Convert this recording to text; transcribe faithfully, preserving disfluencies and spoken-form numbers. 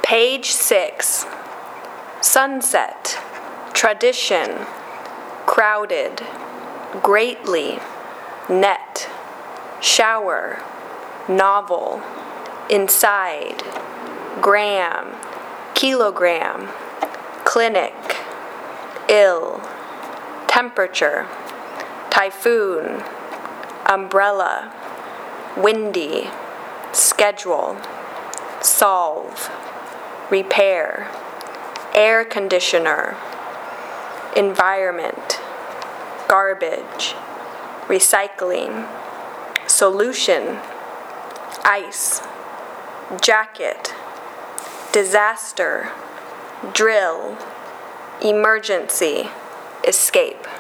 Page six. Sunset, tradition, crowded, greatly, net, shower, novel, inside, gram, kilogram, clinic, ill, temperature, typhoon, umbrella, windy, schedule, solve, repair, air conditioner, environment, garbage, recycling, solution, ice, jacket, disaster, drill, emergency, escape.